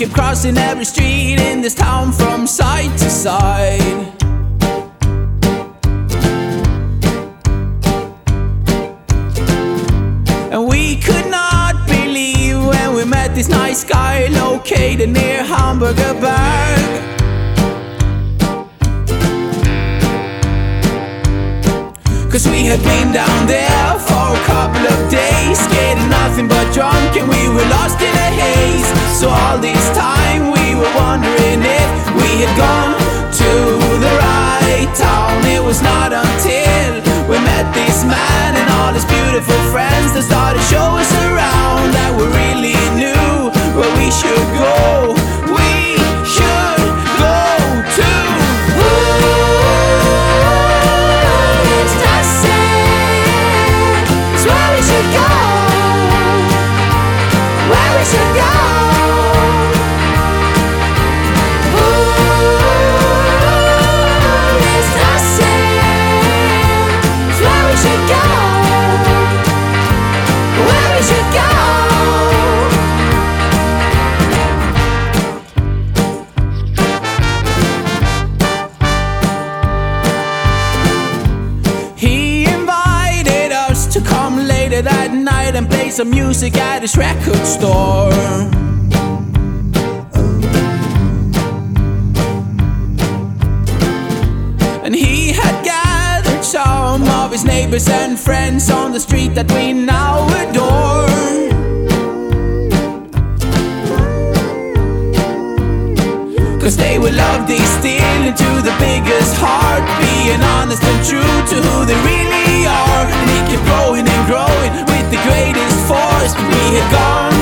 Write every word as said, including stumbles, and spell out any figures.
kept crossing every street in this town from side to side. And we could not believe when we met this nice guy located near Hamburgerberg. Cause we had been down there for a couple of days, getting nothing but drunk, and we were lost in a haze. So all this time we were wondering if we had gone to the right town. It was not until we met this man and all his beautiful friends that started to show us around that we really knew where we should go. We should go to that night and play some music at his record store. And he had gathered some of his neighbors and friends on the street that we now adore. Cause they will love these still into the biggest heart, being honest and true to who they really are. And he kept growing and growing with the greatest force. We had gone